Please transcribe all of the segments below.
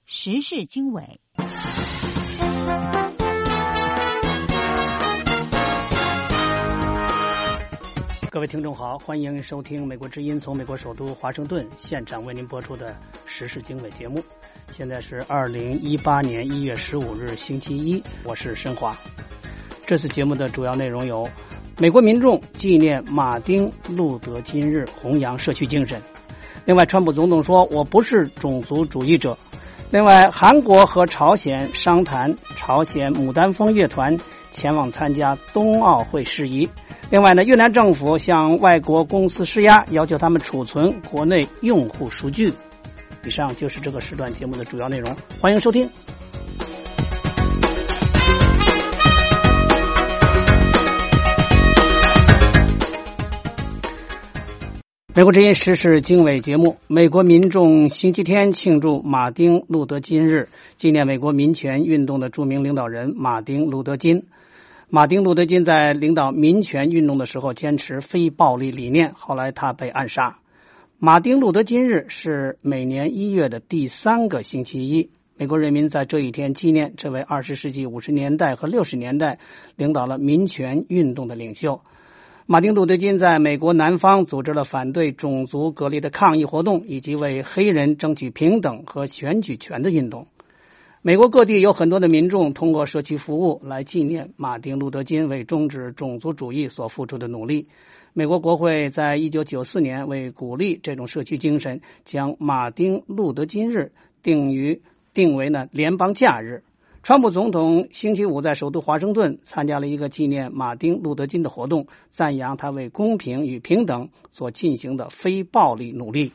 时事经纬。 各位听众好，欢迎收听美国之音从美国首都华盛顿现场为您播出的时事经纬节目。现在是2018年1月15日星期一，我是申华。这次节目的主要内容有：美国民众纪念马丁路德金日，弘扬社区精神。另外，川普总统说我不是种族主义者。另外，韩国和朝鲜商谈朝鲜牡丹峰乐团前往参加冬奥会事宜。另外呢，越南政府向外国公司施压，要求他们储存国内用户数据。以上就是这个时段节目的主要内容，欢迎收听。美国之音时事经纬节目，美国民众星期天庆祝马丁路德金日，纪念美国民权运动的著名领导人马丁路德金。马丁路德金在领导民权运动的时候坚持非暴力理念，后来他被暗杀。马丁路德金日是每年1月的第3个星期一，美国人民在这一天纪念这位20世纪50年代和60年代领导了民权运动的领袖。马丁路德金在美国南方组织了反对种族隔离的抗议活动，以及为黑人争取平等和选举权的运动。美国各地有很多的民众通过社区服务来纪念马丁路德金为终止种族主义所付出的努力。美国国会在1994年为鼓励这种社区精神，将马丁路德金日定为联邦假日。川普总统星期五在首都华盛顿参加了一个纪念马丁路德金的活动，赞扬他为公平与平等所进行的非暴力努力。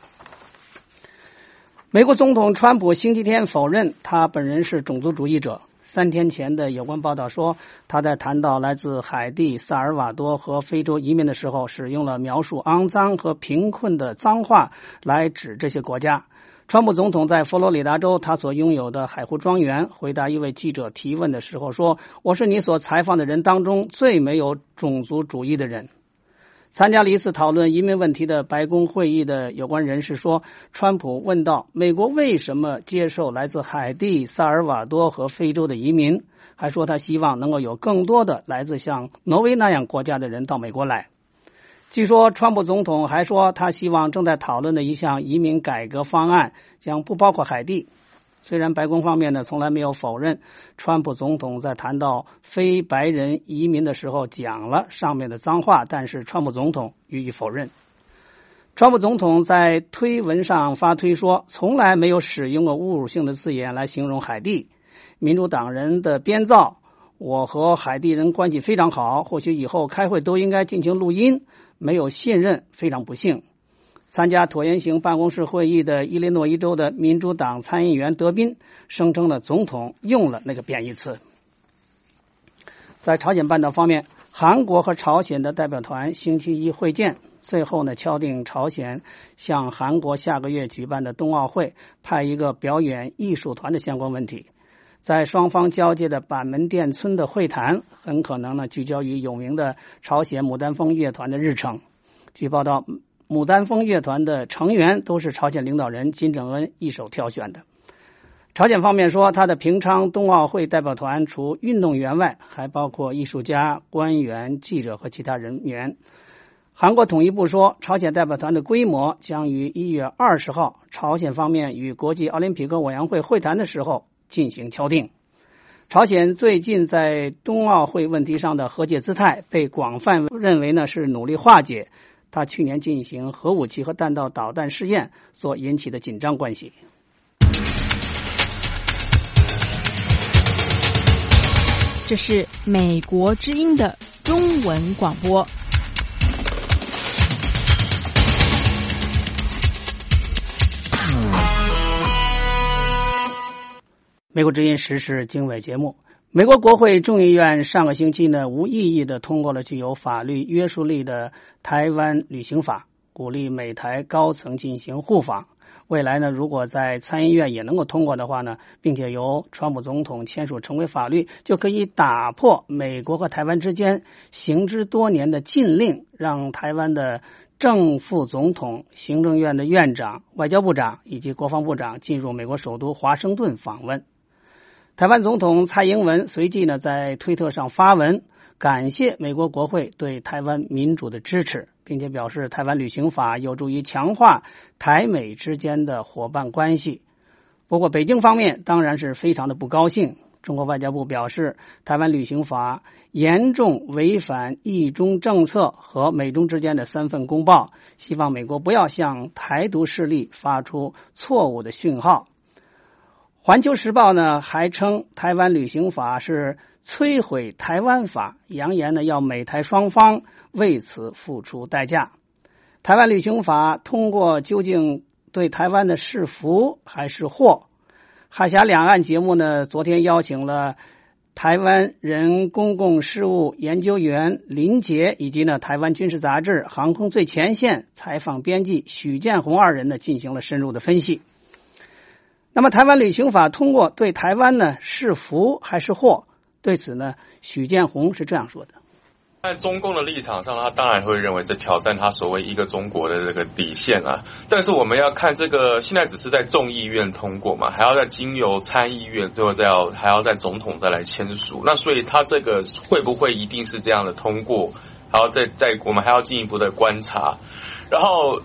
美国总统川普星期天否认他本人是种族主义者。3天前的有关报道说，他在谈到来自海地、萨尔瓦多和非洲移民的时候，使用了描述肮脏和贫困的脏话来指这些国家。川普总统在佛罗里达州他所拥有的海湖庄园回答一位记者提问的时候说，我是你所采访的人当中最没有种族主义的人。参加了一次讨论移民问题的白宫会议的有关人士说，川普问到美国为什么接受来自海地、萨尔瓦多和非洲的移民，还说他希望能够有更多的来自像挪威那样国家的人到美国来。据说川普总统还说他希望正在讨论的一项移民改革方案将不包括海地。虽然白宫方面呢从来没有否认川普总统在谈到非白人移民的时候讲了上面的脏话，但是川普总统予以否认。川普总统在推文上发推说，从来没有使用过侮辱性的字眼来形容海地。民主党人的编造，我和海地人关系非常好，或许以后开会都应该进行录音，没有信任，非常不幸。参加椭圆形办公室会议的伊利诺伊州的民主党参议员德宾声称了总统用了那个贬义词。在朝鲜半岛方面，韩国和朝鲜的代表团星期一会见，最后呢敲定朝鲜向韩国下个月举办的冬奥会派一个表演艺术团的相关问题。在双方交界的板门店村的会谈很可能呢聚焦于有名的朝鲜牡丹峰乐团的日程。据报道，牡丹峰乐团的成员都是朝鲜领导人金正恩一手挑选的。朝鲜方面说，他的平昌冬奥会代表团除运动员外，还包括艺术家、官员、记者和其他人员。韩国统一部说，朝鲜代表团的规模将于1月20号朝鲜方面与国际奥林匹克委员会会谈的时候进行敲定。朝鲜最近在冬奥会问题上的和解姿态被广泛认为呢是努力化解他去年进行核武器和弹道导弹试验所引起的紧张关系。 这是美国之音的中文广播。 美国之音时事经纬节目，美国国会众议院上个星期呢无异议地通过了具有法律约束力的台湾旅行法，鼓励美台高层进行互访。未来呢，如果在参议院也能够通过的话呢，并且由川普总统签署成为法律，就可以打破美国和台湾之间行之多年的禁令，让台湾的正副总统、行政院的院长、外交部长以及国防部长进入美国首都华盛顿访问。台湾总统蔡英文随即呢在推特上发文，感谢美国国会对台湾民主的支持，并且表示台湾旅行法有助于强化台美之间的伙伴关系。不过北京方面当然是非常的不高兴。中国外交部表示，台湾旅行法严重违反一中政策和美中之间的3份公报，希望美国不要向台独势力发出错误的讯号。环球时报呢还称台湾旅行法是摧毁台湾法，扬言呢要美台双方为此付出代价。台湾旅行法通过究竟对台湾的是福还是祸？海峡两岸节目呢昨天邀请了台湾人公共事务研究员林杰以及呢台湾军事杂志航空最前线采访编辑许建宏2人呢进行了深入的分析。那么台湾旅行法通过对台湾呢是福还是祸？对此呢许建宏是这样说的。 在中共的立场上，他当然会认为这挑战他所谓一个中国的这个底线啊。但是我们要看这个，现在只是在众议院通过嘛，还要再经由参议院，最后还要在总统再来签署。那所以他这个会不会一定是这样的通过？还要我们还要进一步的观察。然后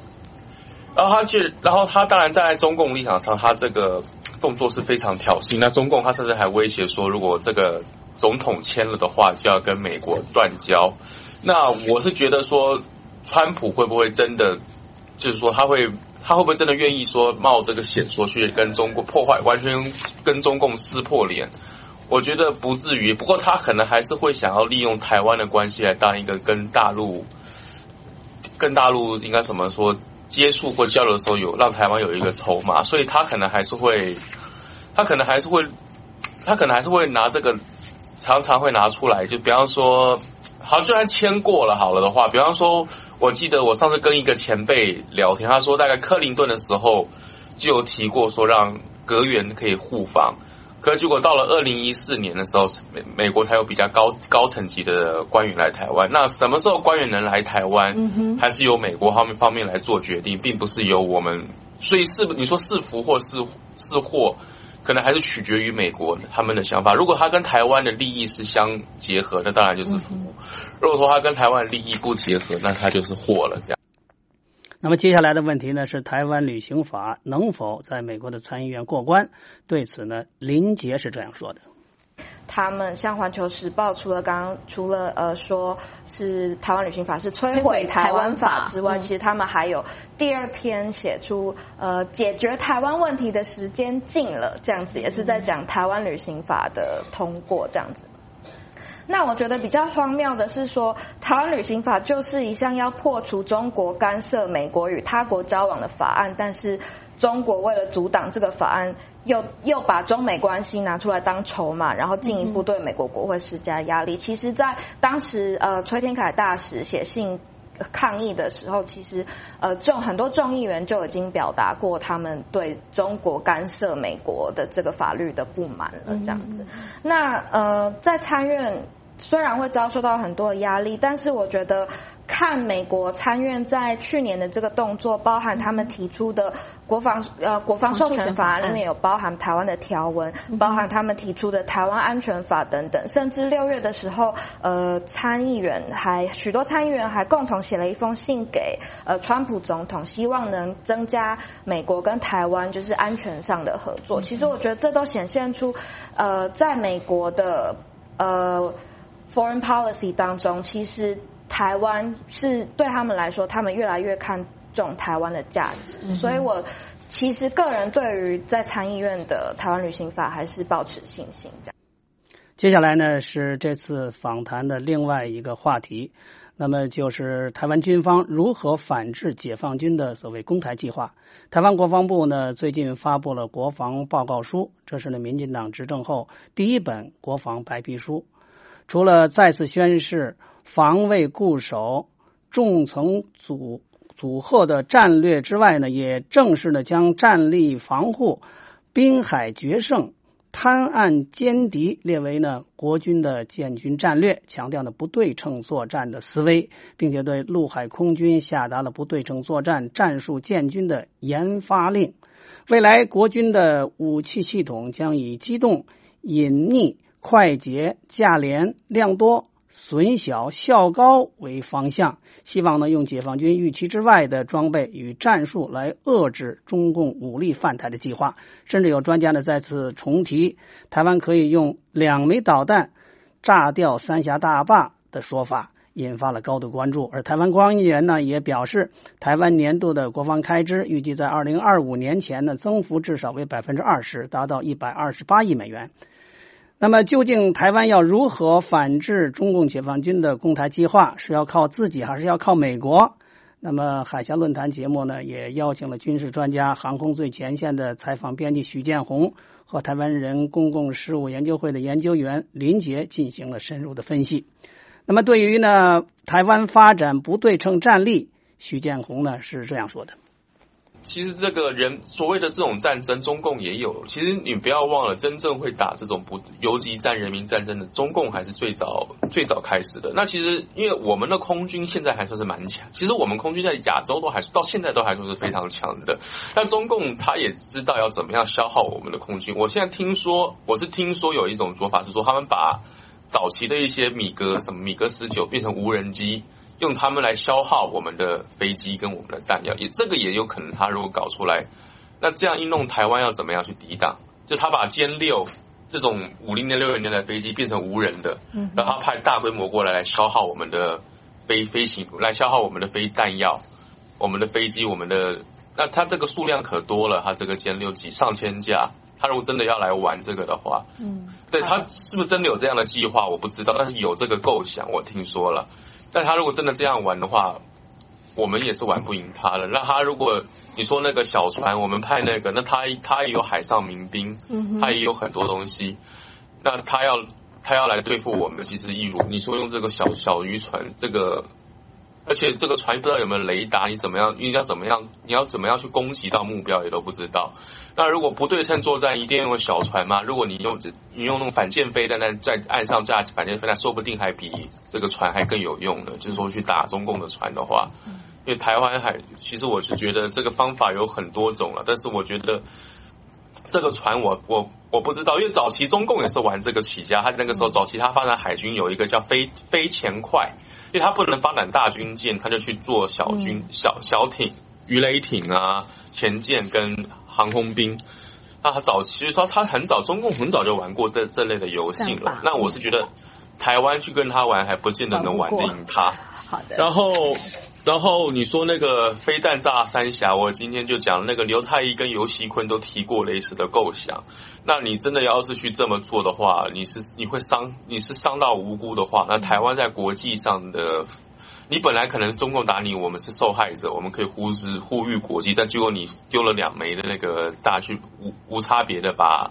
他当然站在中共立场上，他这个动作是非常挑衅。那中共他甚至还威胁说，如果这个总统签了的话，就要跟美国断交。那我是觉得说，川普会不会真的，就是说他会不会真的愿意说冒这个险说去跟中国破坏，完全跟中共撕破脸？我觉得不至于。不过他可能还是会想要利用台湾的关系来当一个跟大陆应该怎么说接触或交流的时候让台湾有一个筹码，所以他可能还是会拿这个。常常会拿出来，就比方说，好，就算签过了好了的话，比方说，我记得我上次跟一个前辈聊天，他说大概克林顿的时候就有提过说让阁员可以互访，可是结果到了2014年的时候，美国才有比较高层级的官员来台湾。那什么时候官员能来台湾，还是由美国方面来做决定，并不是由我们。所以你说是福或是祸，可能还是取决于美国他们的想法。如果他跟台湾的利益是相结合，那当然就是福；如果说他跟台湾的利益不结合，那他就是祸了。这样。 那么接下来的问题呢是台湾旅行法能否在美国的参议院过关？对此呢，林杰是这样说的。 他们像环球时报除了说是台湾旅行法是摧毁台湾法之外，其实他们还有第2篇写出解决台湾问题的时间近了，这样子也是在讲台湾旅行法的通过这样子。那我觉得比较荒谬的是说，台湾旅行法就是一项要破除中国干涉美国与他国交往的法案，但是中国为了阻挡这个法案，又把中美关系拿出来当筹码，然后进一步对美国国会施加压力。其实在当时崔天凯大使写信抗议的时候，其实很多众议员就已经表达过他们对中国干涉美国的这个法律的不满了这样子。那在参院虽然会遭受到很多的压力，但是我觉得看美国参院在去年的这个动作，包含他们提出的国防授权法案里面有包含台湾的条文，包含他们提出的台湾安全法等等，甚至6月的时候许多参议员还共同写了一封信给川普总统，希望能增加美国跟台湾就是安全上的合作。其实我觉得这都显现出在美国的foreign policy 当中，其实台湾是对他们来说，他们越来越看重台湾的价值。所以我其实个人对于在参议院的台湾旅行法还是抱持信心这样。 接下来呢是这次访谈的另外一个话题，那么就是台湾军方如何反制解放军的所谓攻台计划。台湾国防部呢最近发布了国防报告书，这是呢民进党执政后第一本国防白皮书。除了再次宣示防卫固守、重层组合的战略之外呢，也正式的将战力防护、滨海决胜、 滩岸歼敌列为呢国军的建军战略，强调呢不对称作战的思维，并且对陆海空军下达了不对称作战战术建军的研发令。未来国军的武器系统将以机动、隐匿、快捷、价廉、量多、损小、效高为方向，希望呢用解放军预期之外的装备与战术来遏制中共武力犯台的计划。甚至有专家呢再次重提台湾可以用2枚导弹炸掉三峡大坝的说法，引发了高度关注。而台湾官员呢也表示，台湾年度的国防开支预计在2025年前呢增幅至少为 20%， 达到128亿美元。那么究竟台湾要如何反制中共解放军的攻台计划，是要靠自己还是要靠美国？那么海峡论坛节目呢也邀请了军事专家、航空最前线的采访编辑许建宏和台湾人公共事务研究会的研究员林杰进行了深入的分析。那么对于呢台湾发展不对称战力，许建宏呢是这样说的。 其实这个人所谓的这种战争，中共也有。其实你不要忘了，真正会打这种游击战、人民战争的，中共还是最早开始的。那其实因为我们的空军现在还算是蛮强，其实我们空军在亚洲到现在都还算是非常强的。但中共他也知道要怎么样消耗我们的空军。我是听说有一种说法是说，他们把早期的一些米格19变成无人机，用他们来消耗我们的飞机跟我们的弹药，这个也有可能他如果搞出来，那这样一弄，台湾要怎么样去抵挡？就他把歼6这种50年、60年的飞机变成无人的，然后他派大规模过来消耗我们的飞行，来消耗我们的飞弹药、我们的飞机、那他这个数量可多了，他这个歼6上千架。他如果真的要来玩这个的话，对，他是不是真的有这样的计划我不知道，但是有这个构想我听说了。但他如果真的这样玩的话，我们也是玩不赢他的。那他如果你说那个小船，我们派那个，那他也有海上民兵，他也有很多东西。那他要来对付我们，其实一如你说用这个小渔船，这个而且这个船不知道有没有雷达，你要怎么样去攻击到目标也都不知道。那如果不对称作战，一定用小船吗？如果你用那种反舰飞弹在岸上架反舰飞弹，说不定还比这个船还更有用呢。就是说去打中共的船的话，因为台湾其实我是觉得这个方法有很多种了，但是我觉得这个船我不知道，因为早期中共也是玩这个起家，他那个时候早期他发展海军有一个叫飞前快，因为他不能发展大军舰，他就去做小小艇、鱼雷艇啊、前舰跟航空兵。那他其实说他中共很早就玩过这类的游戏了。那我是觉得台湾去跟他玩还不见得能玩得赢他。 好的。 然后你说那个飞弹炸三峡，我今天就讲那个刘太一跟游锡堃都提过类似的构想。那你真的要是去这么做的话，你是伤到无辜的话，那台湾在国际上的，你本来可能中共打你，我们是受害者，我们可以呼吁国际，但结果你丢了2枚的那个大去无差别的把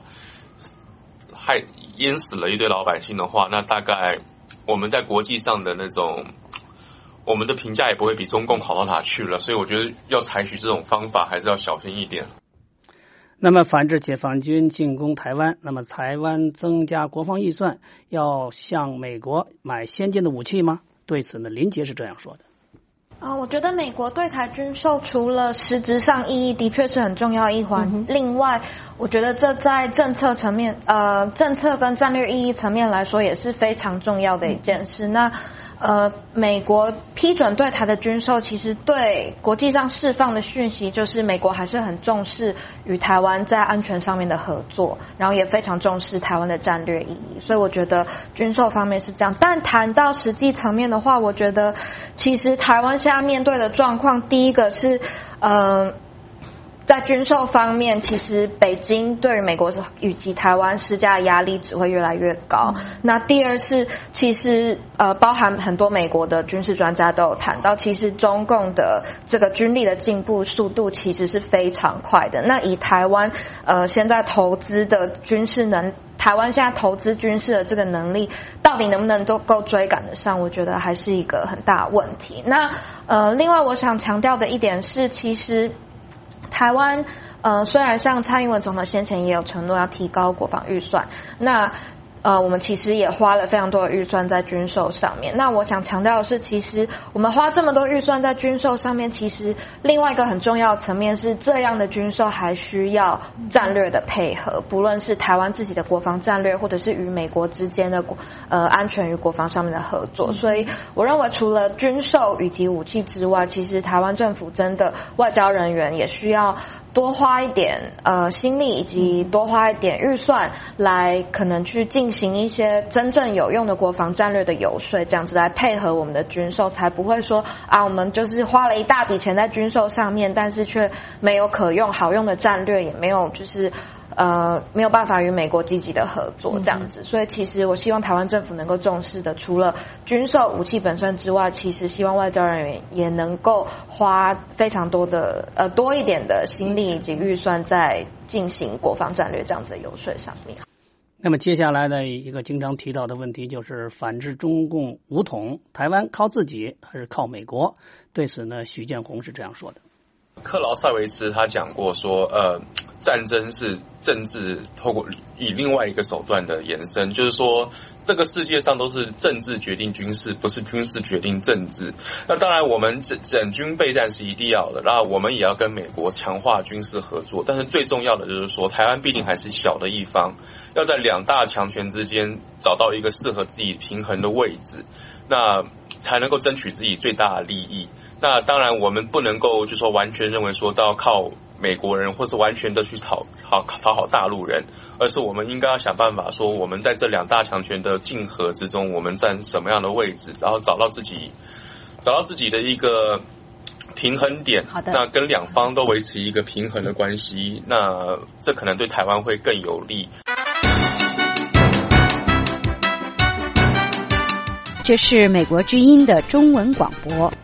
淹死了一堆老百姓的话，那大概我们在国际上的那种我们的评价也不会比中共好到哪去了，所以我觉得要采取这种方法还是要小心一点。 那么反制解放军进攻台湾，那么台湾增加国防预算，要向美国买先进的武器吗？对此呢，林杰是这样说的。 我觉得美国对台军售除了实质上意义的确是很重要一环，另外我觉得这在政策层面政策跟战略意义层面来说也是非常重要的一件事。那美国批准对台的军售，其实对国际上释放的讯息就是美国还是很重视与台湾在安全上面的合作，然后也非常重视台湾的战略意义，所以我觉得军售方面是这样。但谈到实际层面的话，我觉得其实台湾现在面对的状况，第一个是在军售方面，其实北京对于美国以及台湾施加的压力只会越来越高。那第二是，其实包含很多美国的军事专家都有谈到，其实中共的这个军力的进步速度其实是非常快的。那以台湾现在投资的军事台湾现在投资军事的这个能力，到底能不能都够追赶得上？我觉得还是一个很大的问题。那另外我想强调的一点是，其实台湾虽然像蔡英文总统先前也有承诺要提高国防预算，那我们其实也花了非常多的预算在军售上面。那我想强调的是，其实我们花这么多预算在军售上面，其实另外一个很重要的层面是，这样的军售还需要战略的配合，不论是台湾自己的国防战略，或者是与美国之间的安全与国防上面的合作。所以我认为除了军售以及武器之外，其实台湾政府真的外交人员也需要多花一点心力，以及多花一点预算来可能去进行一些真正有用的国防战略的游说，这样子来配合我们的军售，才不会说我们就是花了一大笔钱在军售上面，但是却没有可用好用的战略，也没有就是没有办法与美国积极的合作这样子。所以其实我希望台湾政府能够重视的，除了军售武器本身之外，其实希望外交人员也能够花非常多的多一点的心力以及预算在进行国防战略这样子的游说上面。 那么接下来的一个经常提到的问题就是反制中共武统，台湾靠自己还是靠美国？对此呢，许建宏是这样说的。 克劳塞维茨他讲过说，战争是政治透过以另外一个手段的延伸，就是说这个世界上都是政治决定军事，不是军事决定政治。那当然我们整军备战是一定要的，然后我们也要跟美国强化军事合作，但是最重要的就是说台湾毕竟还是小的一方，要在两大强权之间找到一个适合自己平衡的位置，那才能够争取自己最大的利益。那当然我们不能够就说完全认为说到靠美国人或是完全的去讨好大陆人，而是我们应该要想办法说我们在这两大强权的竞合之中，我们占什么样的位置，然后找到自己的一个平衡点。 好的， 那跟两方都维持一个平衡的关系，那这可能对台湾会更有利。 这是美国之音的中文广播。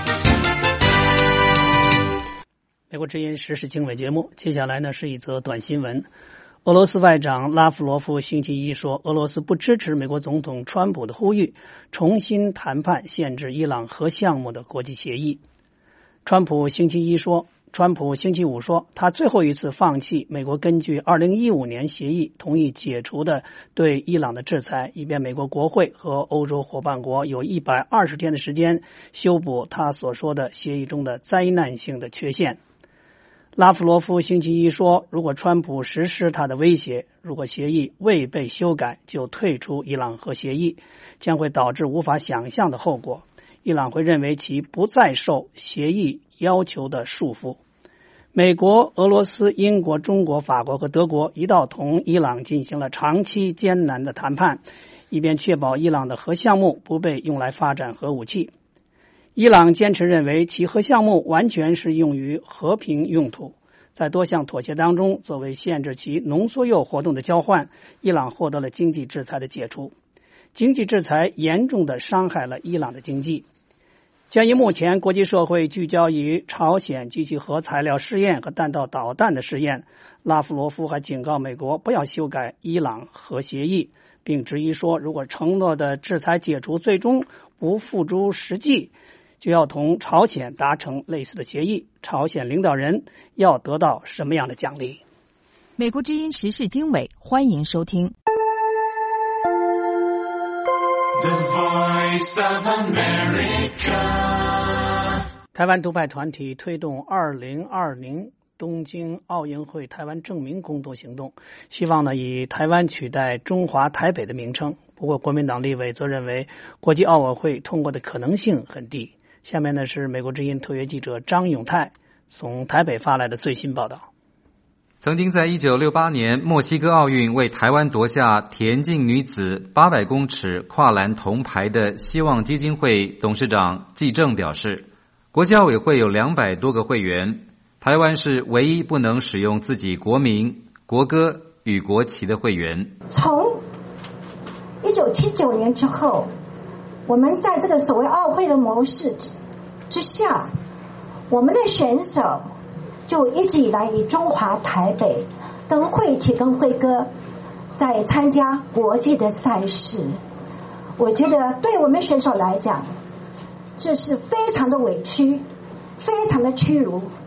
美国之音时事经纬节目，接下来呢是一则短新闻。俄罗斯外长拉夫罗夫星期一说，俄罗斯不支持美国总统川普的呼吁，重新谈判限制伊朗核项目的国际协议。川普星期五说，他最后一次放弃美国根据2015年协议同意解除的对伊朗的制裁，以便美国国会和欧洲伙伴国有120天的时间修补他所说的协议中的灾难性的缺陷。拉夫罗夫星期一说，如果川普实施他的威胁，如果协议未被修改就退出伊朗核协议，将会导致无法想象的后果。伊朗会认为其不再受协议要求的束缚。美国、俄罗斯、英国、中国、法国和德国一道同伊朗进行了长期艰难的谈判，以便确保伊朗的核项目不被用来发展核武器。伊朗坚持认为其核项目完全是用于和平用途。在多项妥协当中，作为限制其浓缩铀活动的交换，伊朗获得了经济制裁的解除。经济制裁严重地伤害了伊朗的经济。鉴于目前国际社会聚焦于朝鲜及其核材料试验和弹道导弹的试验，拉夫罗夫还警告美国不要修改伊朗核协议，并质疑说，如果承诺的制裁解除最终不付诸实际，就要同朝鲜达成类似的协议，朝鲜领导人要得到什么样的奖励？ 美国之音时事经纬，欢迎收听。 The Voice of America。 台湾独派团体推动2020东京奥运会台湾正名公投行动，希望呢以台湾取代中华台北的名称。不过国民党立委则认为国际奥委会通过的可能性很低。下面呢是美国之音特约记者张永泰从台北发来的最新报道。 曾经在1968年墨西哥奥运为台湾夺下田径女子800公尺跨栏铜牌的希望基金会董事长季正表示，国际奥委会有200多个会员，台湾是唯一不能使用自己国名、国歌与国旗的会员。 从1979年之后，我们在这个所谓奥会的模式之下，我们的选手就一直以来以中华台北跟会旗跟会歌在参加国际的赛事。我觉得对我们选手来讲，这是非常的委屈，非常的屈辱，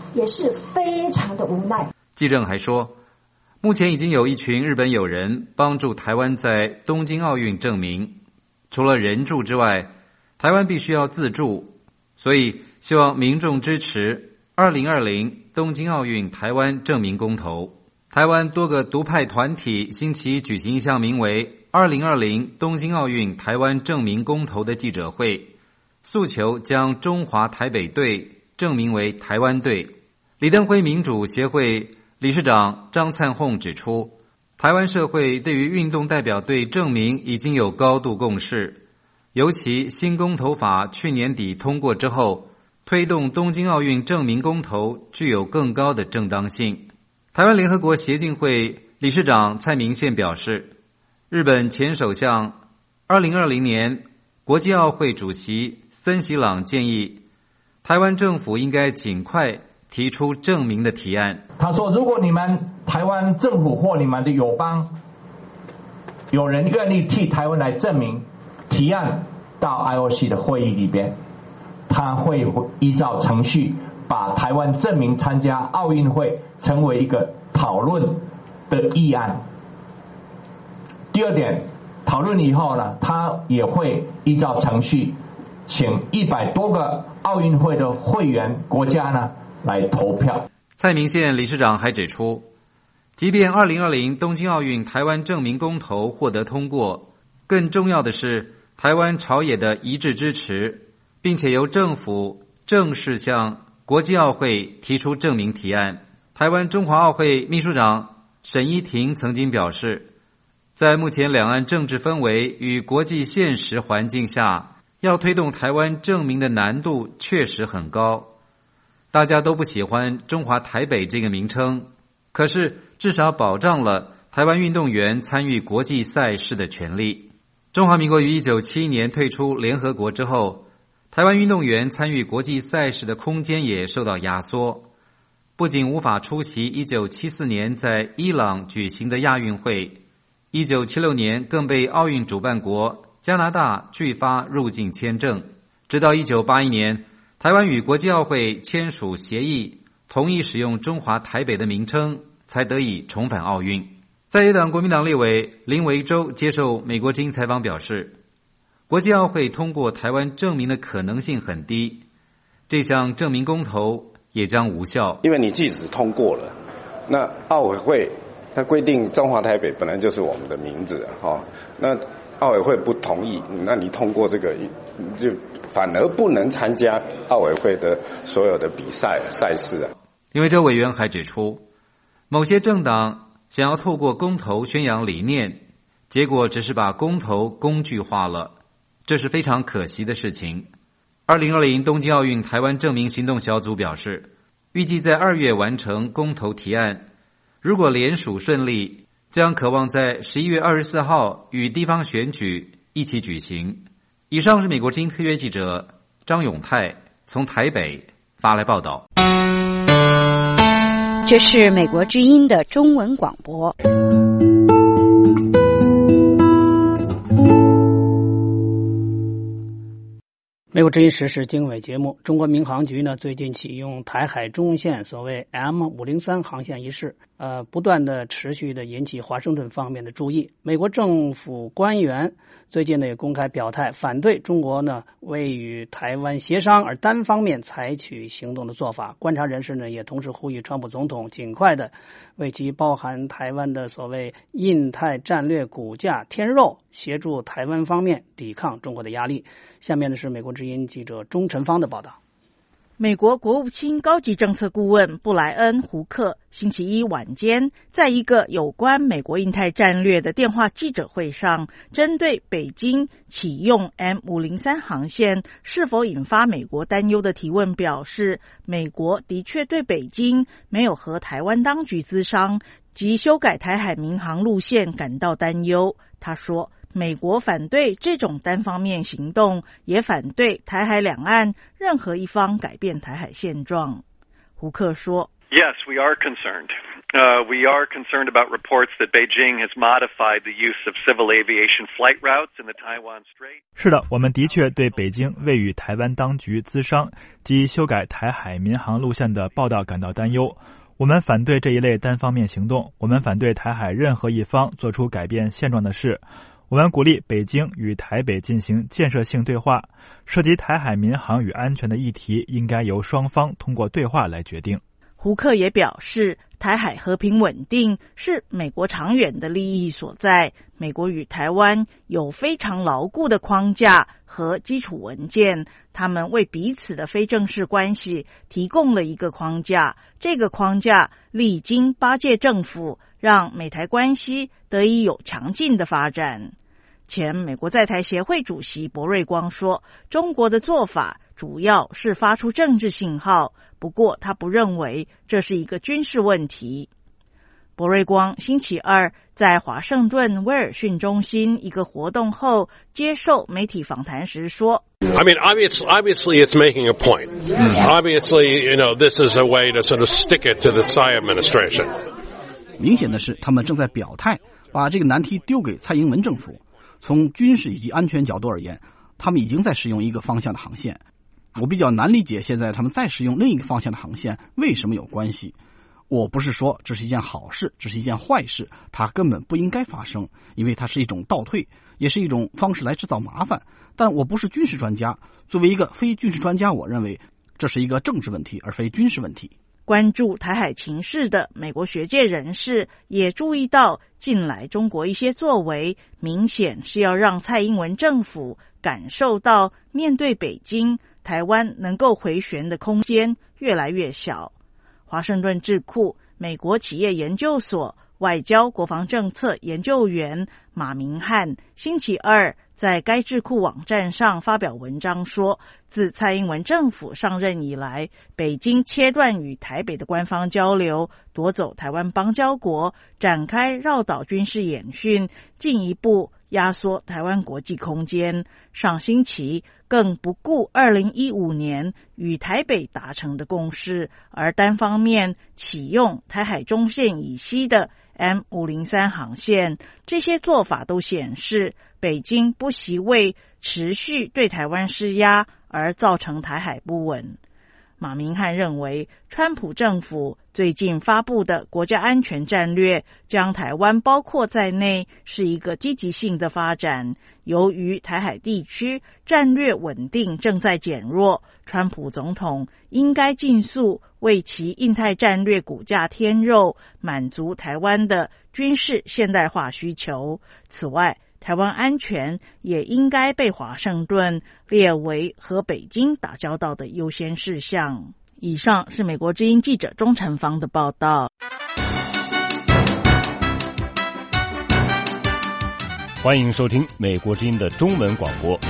也是非常的无奈。 纪政还说，目前已经有一群日本友人帮助台湾在东京奥运证明，除了人助之外，台湾必须要自助，所以希望民众支持2020东京奥运台湾证明公投。台湾多个独派团体星期一举行一项名为2020东京奥运台湾证明公投的记者会，诉求将中华台北队证明为台湾队。李登辉民主协会理事长张灿宏指出，台湾社会对于运动代表队证明已经有高度共识，尤其新公投法去年底通过之后，推动东京奥运证明公投具有更高的正当性。台湾联合国协进会理事长蔡明宪表示，日本前首相2020年国际奥会主席森喜朗建议，台湾政府应该尽快提出证明的提案。 他说，如果你们台湾政府或你们的友邦有人愿意替台湾来证明，提案到 IOC 的会议里边，他会依照程序把台湾证明参加奥运会成为一个讨论的议案。第二点，讨论以后呢，他也会依照程序请100多个奥运会的会员国家呢来投票。 蔡明宪理事长还指出，即便2020东京奥运台湾证明公投获得通过，更重要的是台湾朝野的一致支持，并且由政府正式向国际奥会提出证明提案。台湾中华奥会秘书长沈依婷曾经表示，在目前两岸政治氛围与国际现实环境下，要推动台湾证明的难度确实很高。大家都不喜欢中华台北这个名称，可是至少保障了台湾运动员参与国际赛事的权利。中华民国于1971年退出联合国之后，台湾运动员参与国际赛事的空间也受到压缩，不仅无法出席1974年在伊朗举行的亚运会，1976年更被奥运主办国加拿大拒发入境签证。直到1981年，台湾与国际奥会签署协议，同意使用中华台北的名称，才得以重返奥运。在野党国民党立委林维洲接受美国之音采访表示，国际奥会通过台湾证明的可能性很低，这项证明公投也将无效。 因为你即使通过了，那奥委会它规定中华台北本来就是我们的名字那奥委会不同意，那你通过这个就反而不能参加奥委会的所有的比赛赛事啊。 林维洲委员还指出，某些政党想要透过公投宣扬理念，结果只是把公投工具化了，这是非常可惜的事情。2020东京奥运台湾证明行动小组表示，预计在2月完成公投提案，如果联署顺利，将渴望在11月24号与地方选举一起举行。以上是美国之音特约记者张永泰从台北发来报道。 这是美国之音的中文广播。 美国之音时事经纬节目，中国民航局呢最近启用台海中线所谓 M503 航线一事，不断的持续的引起华盛顿方面的注意。美国政府官员最近呢也公开表态，反对中国呢为与台湾协商而单方面采取行动的做法。观察人士呢也同时呼吁川普总统尽快的为其包含台湾的所谓印太战略骨架添肉，协助台湾方面抵抗中国的压力。下面呢是美国之音记者钟晨芳的报道。 美国国务卿高级政策顾问布莱恩·胡克星期一晚间在一个有关美国印太战略的电话记者会上，针对北京启用 M503 航线是否引发美国担忧的提问表示，美国的确对北京没有和台湾当局咨商及修改台海民航路线感到担忧。他说，美国反对这种单方面行动，也反对台海两岸任何一方改变台海现状。胡克说， Yes, we are concerned. We are concerned about reports that Beijing has modified the use of civil aviation flight routes in the Taiwan Strait. 是的，我们的确对北京未与台湾当局咨商及修改台海民航路线的报道感到担忧。我们反对这一类单方面行动，我们反对台海任何一方做出改变现状的事。我们鼓励北京与台北进行建设性对话，涉及台海民航与安全的议题应该由双方通过对话来决定。 胡克也表示，台海和平稳定是美国长远的利益所在。美国与台湾有非常牢固的框架和基础文件，他们为彼此的非正式关系提供了一个框架。这个框架历经8届政府，让美台关系得以有强劲的发展。前美国在台协会主席薄瑞光说，中国的做法主要是发出政治信号，不过他不认为这是一个军事问题。薄瑞光星期二在华盛顿威尔逊中心一个活动后接受媒体访谈时说 I mean, obviously it's making a point. Obviously, this is a way to sort of stick it to the Tsai administration. 明显的是，他们正在表态，把这个难题丢给蔡英文政府。从军事以及安全角度而言，他们已经在使用一个方向的航线。我比较难理解现在他们再使用另一个方向的航线为什么有关系。我不是说这是一件好事，这是一件坏事，它根本不应该发生，因为它是一种倒退，也是一种方式来制造麻烦。但我不是军事专家，作为一个非军事专家，我认为这是一个政治问题而非军事问题。 关注台海情势的美国学界人士也注意到，近来中国一些作为明显是要让蔡英文政府感受到面对北京，台湾能够回旋的空间越来越小。华盛顿智库美国企业研究所外交国防政策研究员马明汉星期二在该智库网站上发表文章说，自蔡英文政府上任以来，北京切断与台北的官方交流，夺走台湾邦交国，展开绕岛军事演训，进一步压缩台湾国际空间。上星期更不顾2015年与台北达成的共识，而单方面启用台海中线以西的 M503 航线。这些做法都显示，北京不惜为持续对台湾施压而造成台海不稳。马明汉认为，川普政府最近发布的国家安全战略将台湾包括在内是一个积极性的发展。由于台海地区战略稳定正在减弱，川普总统应该尽速为其印太战略骨架添肉，满足台湾的军事现代化需求。此外，台湾安全也应该被华盛顿列为和北京打交道的优先事项。以上是美国之音记者钟成芳的报道。 欢迎收听美国之音的中文广播。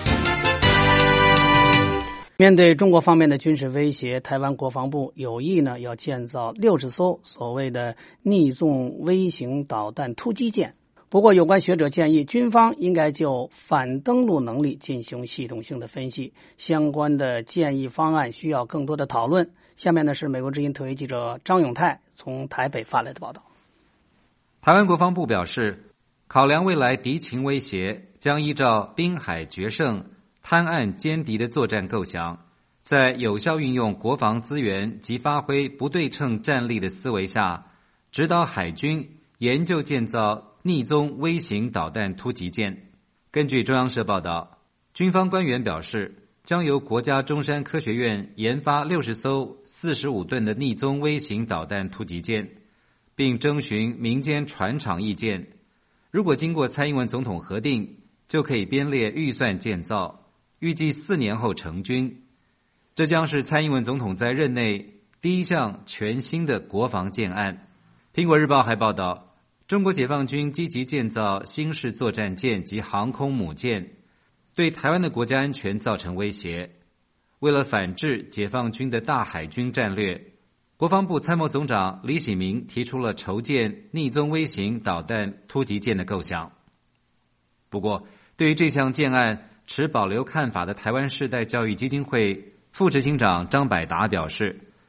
面对中国方面的军事威胁，台湾国防部有意要建造60艘所谓的逆纵微型导弹突击舰。不过有关学者建议，军方应该就反登陆能力进行系统性的分析，相关的建议方案需要更多的讨论。下面是美国之音特约记者张永泰从台北发来的报道。 台湾国防部表示，考量未来敌情威胁，将依照滨海决胜、滩岸歼敌的作战构想，在有效运用国防资源及发挥不对称战力的思维下，指导海军研究建造逆纵微型导弹突击舰。根据中央社报道，军方官员表示，将由国家中山科学院研发60艘45吨的逆纵微型导弹突击舰，并征询民间船厂意见。如果经过蔡英文总统核定，就可以编列预算建造，预计4年后成军。这将是蔡英文总统在任内第一项全新的国防建案。苹果日报还报道，中国解放军积极建造新式作战舰及航空母舰，对台湾的国家安全造成威胁。为了反制解放军的大海军战略，国防部参谋总长李喜明提出了筹建逆纵微型导弹突击舰的构想。不过，对于这项建案持保留看法的台湾世代教育基金会副执行长张百达表示，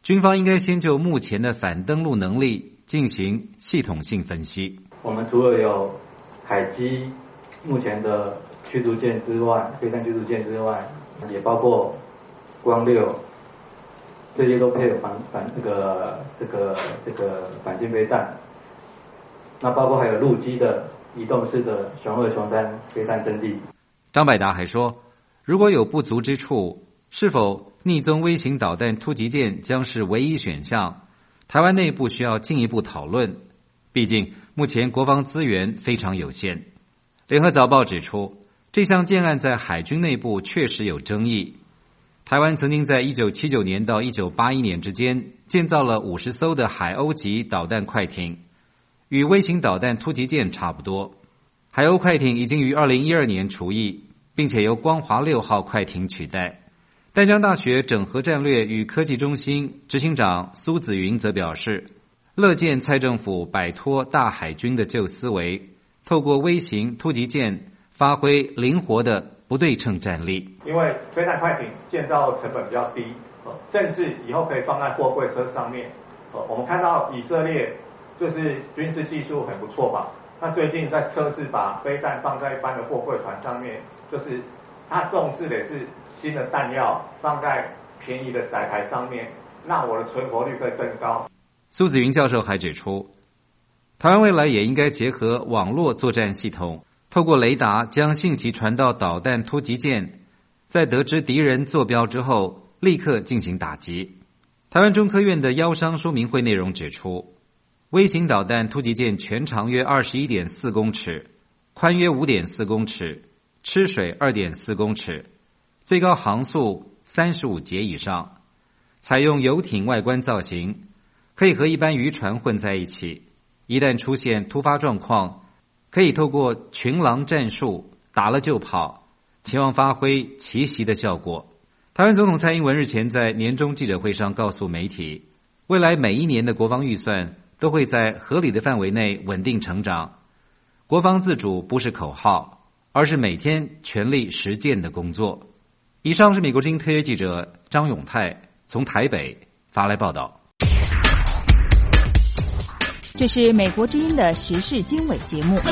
军方应该先就目前的反登陆能力进行系统性分析。 我们除了有海基目前的驱逐舰之外，飞弹驱逐舰之外，也包括光六，这些都配有这个反舰飞弹。那包括还有陆基的移动式的雄2、雄3飞弹阵地。 张百达还说，如果有不足之处，是否逆踪微型导弹突击舰将是唯一选项，台湾内部需要进一步讨论，毕竟目前国防资源非常有限。联合早报指出，这项建案在海军内部确实有争议。台湾曾经在1979年到1981年之间建造了50艘的海鸥级导弹快艇，与微型导弹突击舰差不多。海鸥快艇已经于2012年除役，并且由光华6号快艇取代。淡江大学整合战略与科技中心执行长苏子云则表示，乐见蔡政府摆脱大海军的旧思维，透过微型突击舰发挥灵活的不对称战力。 因为飞弹快艇建造成本比较低，甚至以后可以放在货柜车上面。我们看到以色列就是军事技术很不错吧？那最近在测试把飞弹放在一般的货柜船上面，就是它重视的是新的弹药放在便宜的载台上面，让我的存活率可以更高。 苏子云教授还指出，台湾未来也应该结合网络作战系统，透过雷达将信息传到导弹突击舰，在得知敌人坐标之后，立刻进行打击。台湾中科院的邀商说明会内容指出，微型导弹突击舰全长约 21.4 公尺，宽约 5.4 公尺，吃水 2.4 公尺，最高航速35节以上，采用游艇外观造型，可以和一般渔船混在一起，一旦出现突发状况，可以透过群狼战术打了就跑，期望发挥奇袭的效果。台湾总统蔡英文日前在年终记者会上告诉媒体，未来每一年的国防预算都会在合理的范围内稳定成长。国防自主不是口号，而是每天全力实践的工作。以上是美国之音特约记者张永泰从台北发来报道。 这是美国之音的时事经纬节目。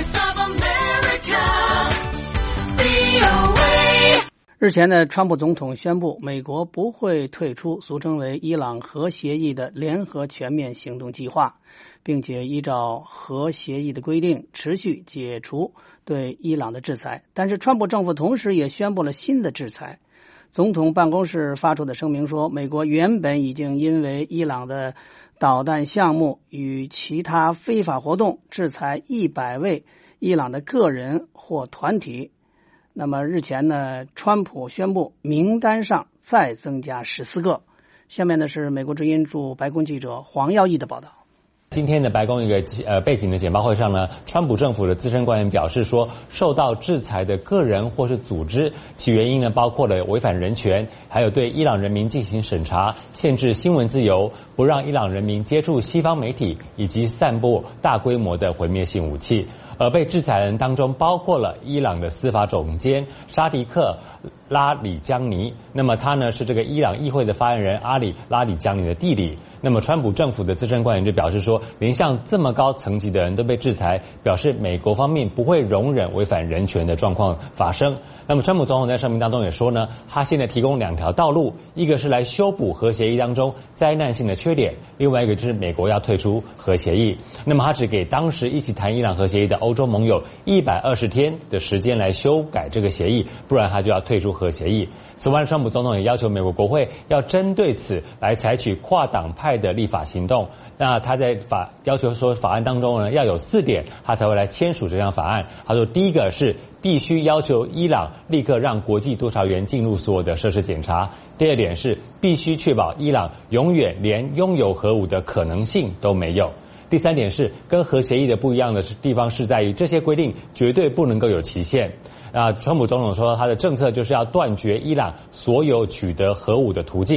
日前呢，川普总统宣布，美国不会退出俗称为伊朗核协议的联合全面行动计划，并且依照核协议的规定持续解除对伊朗的制裁。但是川普政府同时也宣布了新的制裁。总统办公室发出的声明说，美国原本已经因为伊朗的导弹项目与其他非法活动制裁100位伊朗的个人或团体。那么日前呢，川普宣布名单上再增加14个。下面呢是美国之音驻白宫记者黄耀义的报道。 今天的白宫一个背景的简报会上呢，川普政府的资深官员表示说，受到制裁的个人或是组织，其原因呢包括了违反人权，还有对伊朗人民进行审查，限制新闻自由，不让伊朗人民接触西方媒体，以及散布大规模的毁灭性武器。而被制裁人当中包括了伊朗的司法总监沙迪克拉里江尼，那么他呢是这个伊朗议会的发言人阿里拉里江尼的弟弟。那么川普政府的资深官员就表示说，连像这么高层级的人都被制裁，表示美国方面不会容忍违反人权的状况发生。那么川普总统在声明当中也说呢，他现在提供2条道路，一个是来修补核协议当中灾难性的缺点，另外一个就是美国要退出核协议。那么他只给当时一起谈伊朗核协议的欧洲盟友120天的时间来修改这个协议，不然他就要退出核协议。此外，川普总统也要求美国国会要针对此来采取跨党派的立法行动。那他在要求说法案当中呢，要有4点，他才会来签署这项法案。他说，第一个是必须要求伊朗立刻让国际督察员进入所有的设施检查；第2点是必须确保伊朗永远连拥有核武的可能性都没有；第3点是跟核协议的不一样的地方是在于这些规定绝对不能够有期限。川普总统说，他的政策就是要断绝伊朗所有取得核武的途径，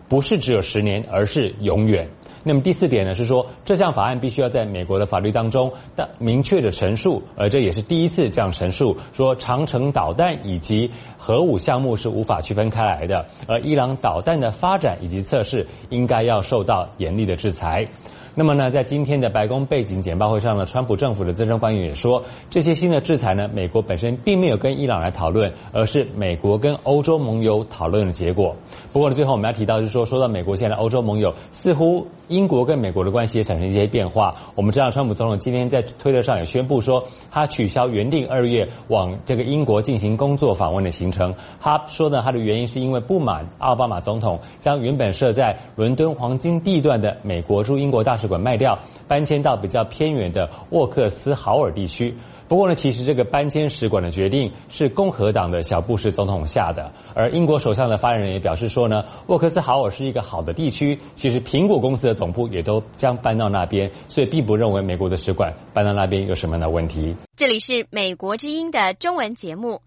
不是只有10年，而是永远。那么第4点呢，是说这项法案必须要在美国的法律当中明确的陈述，而这也是第一次这样陈述，说长程导弹以及核武项目是无法区分开来的，而伊朗导弹的发展以及测试应该要受到严厉的制裁。那么呢，在今天的白宫背景简报会上呢，川普政府的资深官员也说，这些新的制裁呢，美国本身并没有跟伊朗来讨论，而是美国跟欧洲盟友讨论的结果。不过呢，最后我们要提到就是说到美国现在的欧洲盟友，似乎英国跟美国的关系也产生一些变化。我们知道川普总统今天在推特上也宣布说，他取消原定2月往这个英国进行工作访问的行程。他说呢，他的原因是因为不满奥巴马总统将原本设在伦敦黄金地段的美国驻英国大使馆卖掉，搬迁到比较偏远的沃克斯豪尔地区。不过呢，其实这个搬迁使馆的决定是共和党的小布什总统下的，而英国首相的发言人也表示说呢，沃克斯豪尔是一个好的地区，其实苹果公司的总部也都将搬到那边，所以并不认为美国的使馆搬到那边有什么样的问题。 这里是美国之音的中文节目。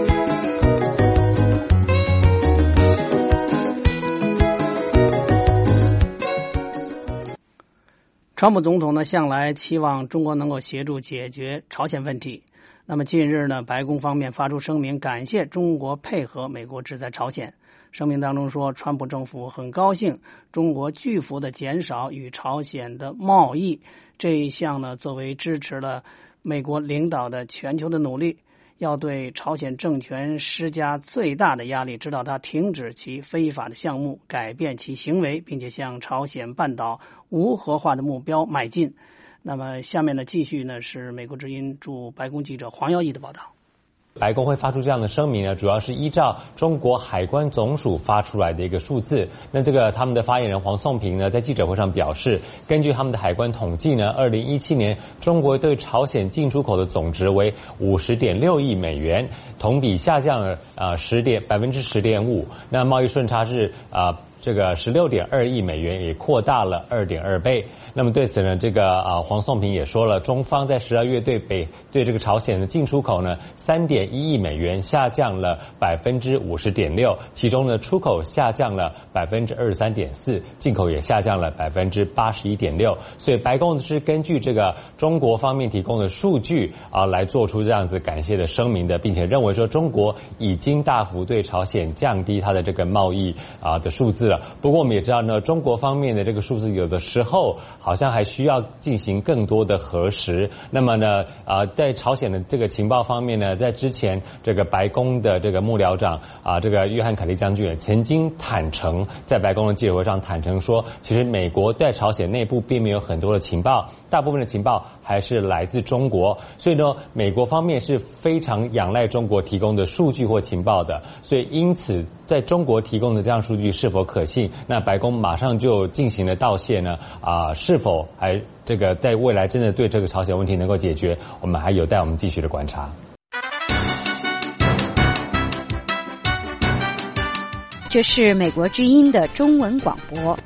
川普总统呢，向来期望中国能够协助解决朝鲜问题。那么近日呢，白宫方面发出声明，感谢中国配合美国制裁朝鲜。声明当中说，川普政府很高兴中国巨幅的减少与朝鲜的贸易，这一项呢，作为支持了美国领导的全球的努力，要对朝鲜政权施加最大的压力，指导他停止其非法的项目，改变其行为，并且向朝鲜半岛无核化的目标迈进。那么下面呢，继续呢是美国之音驻白宫记者黄耀义的报道。 白宫会发出这样的声明呢，主要是依照中国海关总署发出来的一个数字。那这个他们的发言人黄颂平呢，在记者会上表示，根据他们的海关统计呢，2017年中国对朝鲜进出口的总值为50.6亿美元，同比下降了10.5%。那贸易顺差是这个16.2亿美元，也扩大了2.2倍。那么对此呢，这个黄颂平也说了，中方在12月对这个朝鲜的进出口呢3.1亿美元，下降了50.6%，其中呢出口下降了23.4%，进口也下降了81.6%。所以白宫是根据这个中国方面提供的数据来做出这样子感谢的声明的，并且认为说中国已经大幅对朝鲜降低它的这个贸易的数字了。不过我们也知道呢，中国方面的这个数字有的时候好像还需要进行更多的核实。那么呢在朝鲜的这个情报方面呢，在之前这个白宫的这个幕僚长这个约翰凯利将军也曾经坦诚，在白宫的记者会上坦诚说，其实美国在朝鲜内部并没有很多的情报，大部分的情报还是来自中国。所以呢，美国方面是非常仰赖中国提供的数据或情报的。所以因此在中国提供的这样数据是否可信，那白宫马上就进行了道谢呢是否还这个在未来真的对这个朝鲜问题能够解决，我们还有待我们继续的观察。 这是美国之音的中文广播。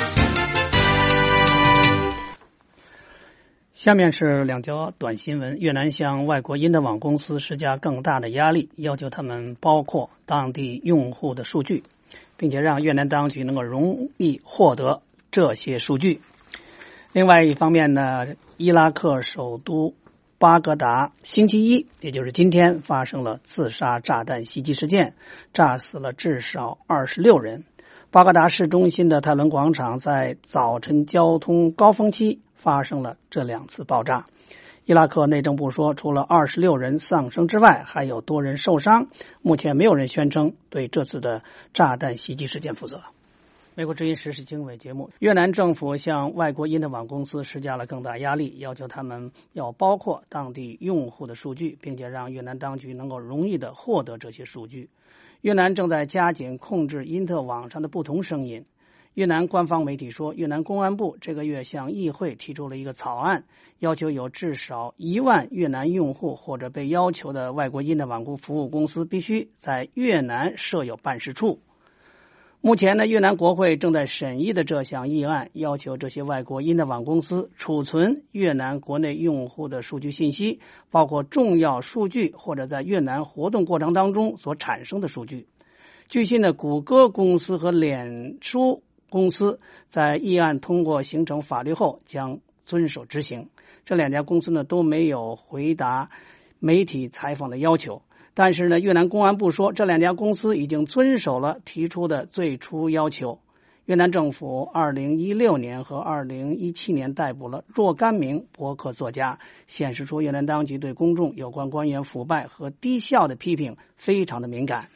下面是两条短新闻。越南向外国因特网公司施加更大的压力，要求他们包括当地用户的数据，并且让越南当局能够容易获得这些数据。另外一方面呢，伊拉克首都巴格达星期一，也就是今天发生了自杀炸弹袭击事件，炸死了至少26人。巴格达市中心的泰伦广场在早晨交通高峰期发生了这2次爆炸。伊拉克内政部说，除了26人丧生之外，还有多人受伤。目前没有人宣称对这次的炸弹袭击事件负责。美国之音时事经纬节目，越南政府向外国因特网公司施加了更大压力，要求他们要包括当地用户的数据，并且让越南当局能够容易地获得这些数据。越南正在加紧控制因特网上的不同声音。越南官方媒体说，越南公安部这个月向议会提出了一个草案，要求有至少1万越南用户或者被要求的外国因特网服务公司必须在越南设有办事处。目前呢，越南国会正在审议的这项议案，要求这些外国因特网公司储存越南国内用户的数据信息，包括重要数据或者在越南活动过程当中所产生的数据。 据悉呢，谷歌公司和脸书公司在议案通过形成法律后将遵守执行。这两家公司呢都没有回答媒体采访的要求，但是呢，越南公安部说这两家公司已经遵守了提出的最初要求。越南政府2016年和2017年逮捕了若干名博客作家，显示出越南当局对公众有关官员腐败和低效的批评非常的敏感。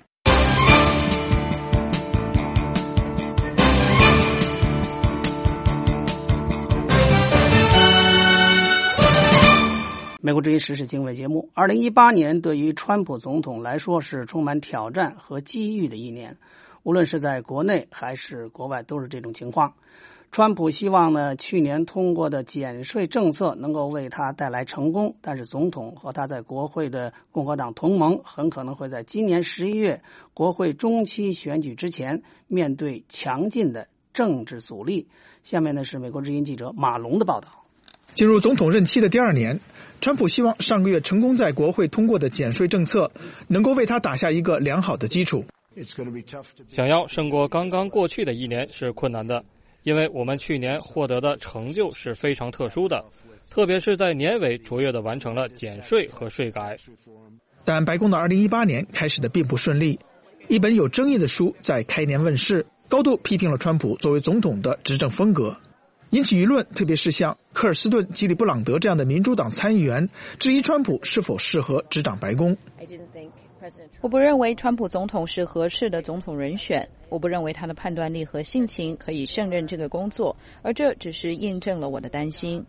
美国之音时事经纬节目，2018年对于川普总统来说是充满挑战和机遇的一年，无论是在国内还是国外都是这种情况。川普希望呢，去年通过的减税政策能够为他带来成功，但是总统和他在国会的共和党同盟很可能会在今年11月国会中期选举之前面对强劲的政治阻力。下面呢是美国之音记者马龙的报道。 进入总统任期的第2年，川普希望上个月成功在国会通过的减税政策能够为他打下一个良好的基础。 想要胜过刚刚过去的一年是困难的，因为我们去年获得的成就是非常特殊的，特别是在年尾卓越地完成了减税和税改。 但白宫的2018年开始的并不顺利，一本有争议的书在开年问世，高度批评了川普作为总统的执政风格，引起舆论，特别是像科尔斯顿、基里布朗德这样的民主党参议员质疑川普是否适合执掌白宫。 我不认为川普总统是合适的总统人选，我不认为他的判断力和性情可以胜任这个工作，而这只是印证了我的担心。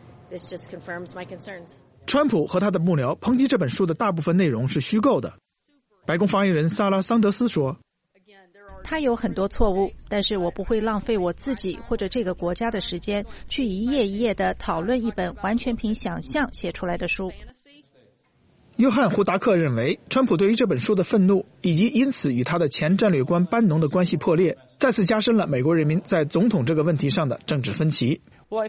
川普和他的幕僚抨击这本书的大部分内容是虚构的。白宫发言人萨拉·桑德斯说， 他有很多错误，但是我不会浪费我自己或者这个国家的时间去一页一页地讨论一本完全凭想象写出来的书。 约翰·胡达克认为，川普对于这本书的愤怒，以及因此与他的前战略官班农的关系破裂，再次加深了美国人民在总统这个问题上的政治分歧。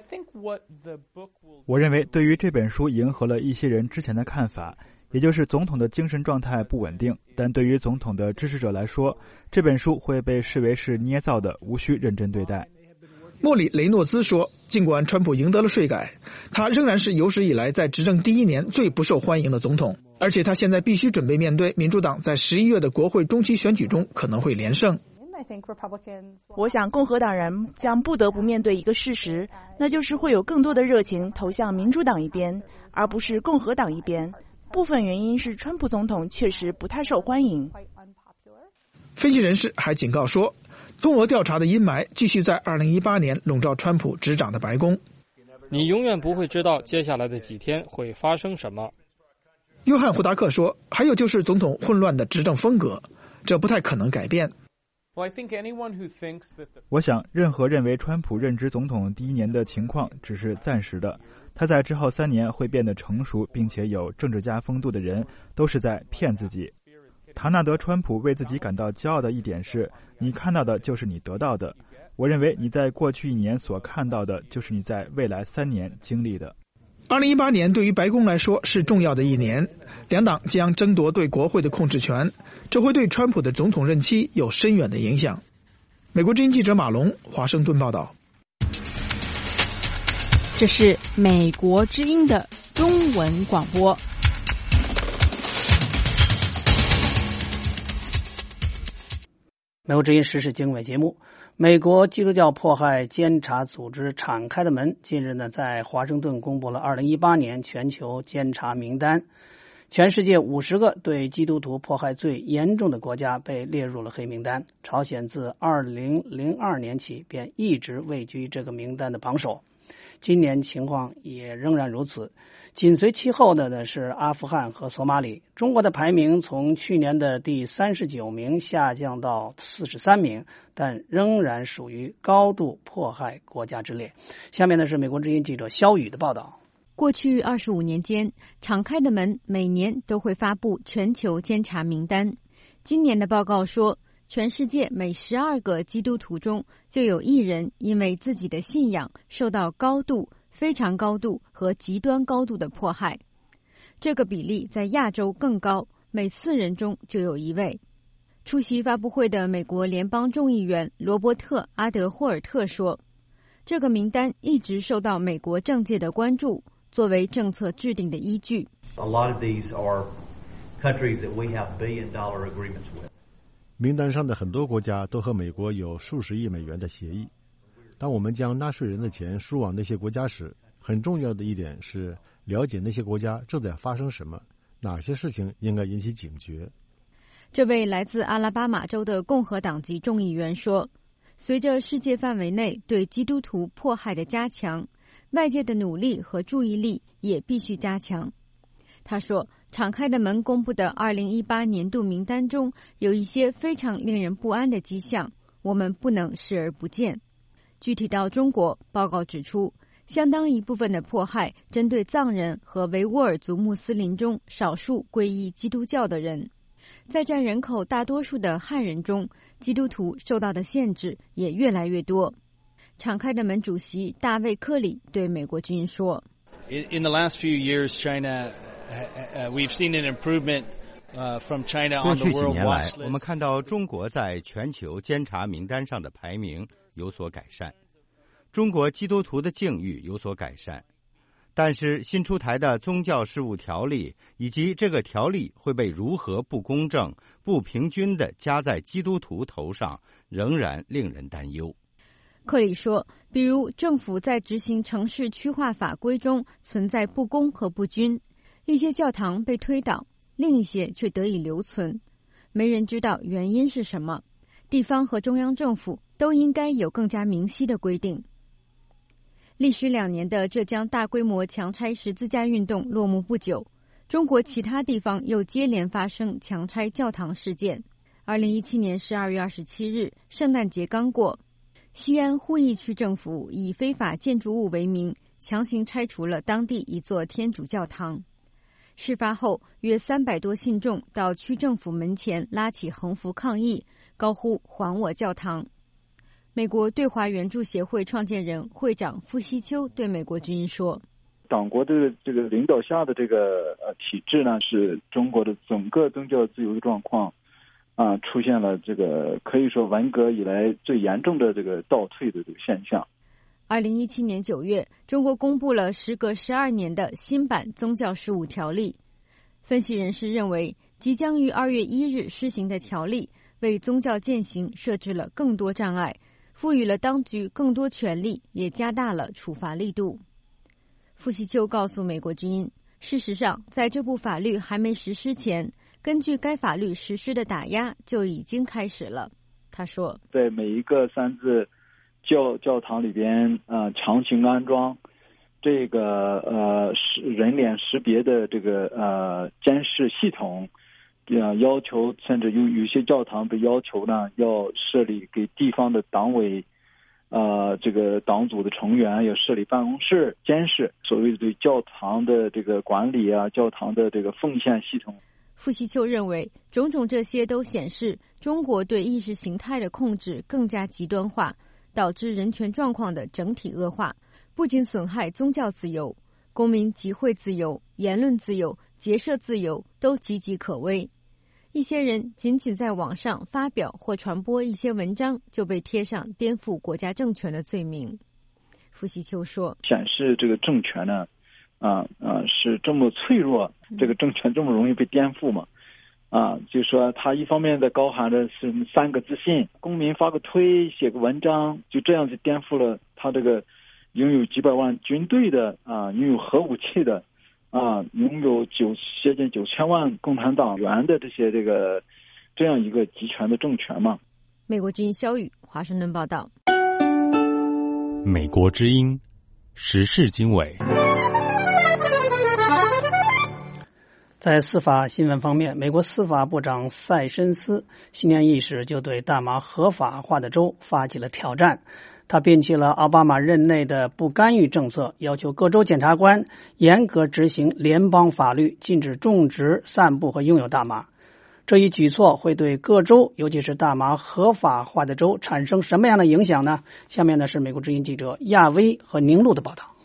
我认为对于这本书迎合了一些人之前的看法，也就是总统的精神状态不稳定，但对于总统的支持者来说，这本书会被视为是捏造的，无需认真对待。 莫里·雷诺兹说，尽管川普赢得了税改，他仍然是有史以来在执政第1年最不受欢迎的总统，而且他现在必须准备面对民主党在11月的国会中期选举中可能会连胜。 我想共和党人将不得不面对一个事实，那就是会有更多的热情投向民主党一边，而不是共和党一边。部分原因是川普总统确实不太受欢迎。 分析人士还警告说，通俄调查的阴霾继续在2018年笼罩川普执掌的白宫。 你永远不会知道接下来的几天会发生什么。 约翰·胡达克说，还有就是总统混乱的执政风格，这不太可能改变。 我想，任何认为川普任职总统第1年的情况只是暂时的，他在之后3年会变得成熟并且有政治家风度的人，都是在骗自己。唐纳德·川普为自己感到骄傲的一点是，你看到的就是你得到的。我认为你在过去1年所看到的，就是你在未来3年经历的。 2018年对于白宫来说是重要的一年，两党将争夺对国会的控制权，这会对川普的总统任期有深远的影响。美国之音记者马龙，华盛顿报道。 这是美国之音的中文广播。 美国之音时事经纬节目，美国基督教迫害监察组织敞开的门近日呢，在华盛顿公布了2018年全球监察名单。全世界50个对基督徒迫害最严重的国家被列入了黑名单。朝鲜自2002年起便一直位居这个名单的榜首，今年情况也仍然如此。紧随其后的呢是阿富汗和索马里。中国的排名从去年的第39名下降到43名，但仍然属于高度迫害国家之列。下面呢是美国之音记者肖宇的报道。 过去25年间，敞开的门每年都会发布全球监察名单。今年的报告说，全世界每12个基督徒中就有1人因为自己的信仰受到高度、非常高度和极端高度的迫害。这个比例在亚洲更高，每4人中就有1位。 出席发布会的美国联邦众议员罗伯特·阿德霍尔特说，这个名单一直受到美国政界的关注，作为政策制定的依据。 A lot of these are countries that we have billion-dollar agreements with. 名单上的很多国家都和美国有数十亿美元的协议。当我们将纳税人的钱输往那些国家时，很重要的一点是了解那些国家正在发生什么，哪些事情应该引起警觉。 这位来自阿拉巴马州的共和党籍众议员说，随着世界范围内对基督徒迫害的加强，外界的努力和注意力也必须加强。他说，敞开的门公布的2018年度名单中有一些非常令人不安的迹象，我们不能视而不见。具体到中国，报告指出，相当一部分的迫害针对藏人和维吾尔族穆斯林中少数皈依基督教的人。在占人口大多数的汉人中，基督徒受到的限制也越来越多。敞开的门主席大卫·克里对美国之音说 ：“In the last few years, China, we've seen an improvement from China on the world watch list. 我们看到中国在全球监察名单上的排名有所改善，中国基督徒的境遇有所改善。”但是新出台的宗教事务条例以及这个条例会被如何不公正、不平均地加在基督徒头上，仍然令人担忧。 克里说，比如政府在执行城市区划法规中存在不公和不均，一些教堂被推倒，另一些却得以留存，没人知道原因是什么。地方和中央政府都应该有更加明晰的规定。历时2年的浙江大规模强拆十字架运动落幕不久，中国其他地方又接连发生强拆教堂事件。2017年12月27日，圣诞节刚过，西安鄠邑区政府以非法建筑物为名，强行拆除了当地一座天主教堂。事发后，约300多信众到区政府门前拉起横幅抗议，高呼还我教堂。美国对华援助协会创建人、会长傅锡秋对美国之音说：“ 党国的这个领导下的这个体制呢，是中国的整个宗教自由的状况出现了这个可以说文革以来最严重的这个倒退的这个现象。” 2017年9月，中国公布了时隔12年的新版宗教事务条例。分析人士认为，即将于2月1日施行的条例为宗教践行设置了更多障碍，赋予了当局更多权力，也加大了处罚力度。傅锡秋告诉美国之音，事实上，在这部法律还没实施前，根据该法律实施的打压就已经开始了。他说， 在每一个三自教堂里边强行安装这个人脸识别的这个监视系统，要求甚至有些教堂被要求呢要设立给地方的党委这个党组的成员要设立办公室监视所谓的对教堂的这个管理教堂的这个奉献系统。 傅锡秋认为，种种这些都显示中国对意识形态的控制更加极端化，导致人权状况的整体恶化，不仅损害宗教自由，公民集会自由、言论自由、结社自由都岌岌可危。一些人仅在网上发表或传播一些文章，就被贴上颠覆国家政权的罪名。傅锡秋说， 显示这个政权呢是这么脆弱，这个政权这么容易被颠覆嘛？就说他一方面在高喊着是3个自信，公民发个推写个文章，就这样就颠覆了他这个拥有几百万军队的拥有核武器的拥有接近9000万共产党员的这样一个集权的政权嘛。 美国之音肖宇华盛顿报道。 美国之音时事经纬。 在司法新闻方面，美国司法部长塞申斯新年伊始就对大麻合法化的州发起了挑战。他摒弃了奥巴马任内的不干预政策，要求各州检察官严格执行联邦法律，禁止种植、散布和拥有大麻。这一举措会对各州，尤其是大麻合法化的州产生什么样的影响呢？下面呢是美国之音记者亚威和宁路的报道。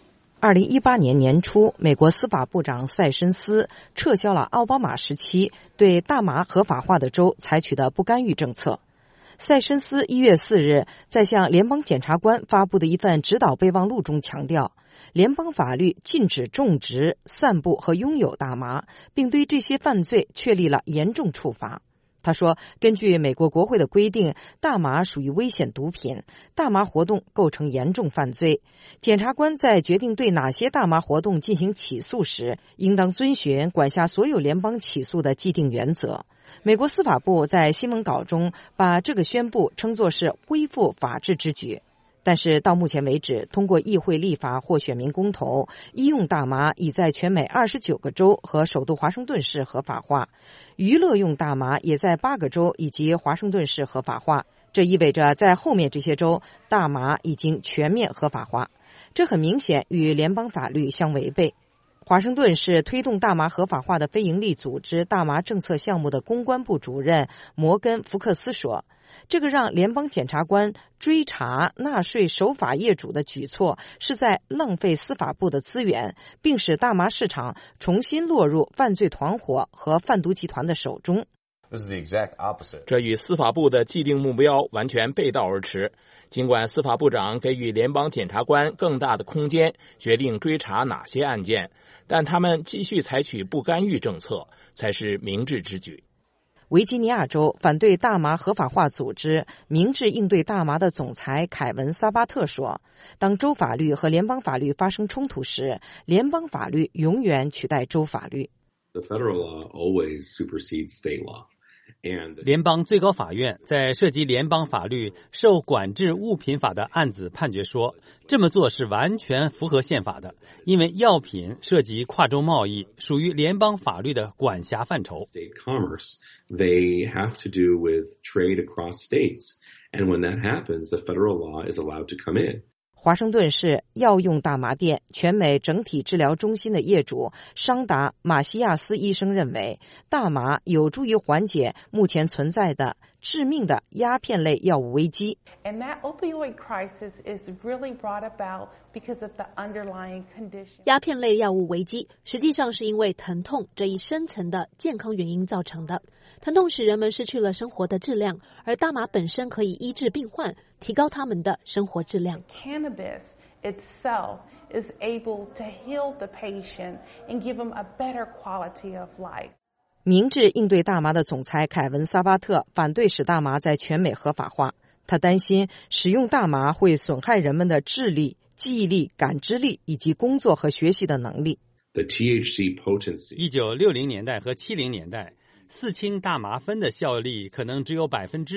2018年年初，美国司法部长塞申斯撤销了奥巴马时期对大麻合法化的州采取的不干预政策。塞申斯1月4日在向联邦检察官发布的一份指导备忘录中强调，联邦法律禁止种植、散布和拥有大麻，并对这些犯罪确立了严重处罚。他说，根据美国国会的规定，大麻属于危险毒品，大麻活动构成严重犯罪。检察官在决定对哪些大麻活动进行起诉时，应当遵循管辖所有联邦起诉的既定原则。美国司法部在新闻稿中把这个宣布称作是恢复法治之举。但是到目前为止，通过议会立法或选民公投，医用大麻已在全美29个州和首都华盛顿市合法化，娱乐用大麻也在8个州以及华盛顿市合法化。这意味着在后面这些州，大麻已经全面合法化。这很明显与联邦法律相违背。华盛顿市推动大麻合法化的非营利组织大麻政策项目的公关部主任摩根·福克斯说，这个让联邦检察官追查纳税守法业主的举措是在浪费司法部的资源，并使大麻市场重新落入犯罪团伙和贩毒集团的手中。 这与司法部的既定目标完全背道而驰。尽管司法部长给予联邦检察官更大的空间决定追查哪些案件，但他们继续采取不干预政策才是明智之举。 维吉尼亚州反对大麻合法化组织明智应对大麻的总裁凯文·萨巴特说，当州法律和联邦法律发生冲突时，联邦法律永远取代州法律。 The federal law always supersedes state law. 联邦最高法院在涉及联邦法律受管制物品法的案子判决说，这么做是完全符合宪法的，因为药品涉及跨州贸易，属于联邦法律的管辖范畴。 Commerce, they have to do with trade across states, and when that happens, the federal law is allowed to come in. 华盛顿市药用大麻店全美整体治疗中心的业主桑达·马西亚斯医生认为，大麻有助于缓解目前存在的致命的鸦片类药物危机。 And that opioid crisis is really brought about because of the underlying condition. 鸦片类药物危机实际上是因为疼痛这一深层的健康原因造成的。疼痛使人们失去了生活的质量，而大麻本身可以医治病患，提高他们的生活质量。 Cannabis itself is able to heal the patient and give them a better quality of life. 明智应对大麻的总裁凯文·萨巴特反对使大麻在全美合法化，他担心使用大麻会损害人们的智力、记忆力、感知力以及工作和学习的能力。 The THC potency. 1960年代和70年代4氢大麻酚的效力可能只有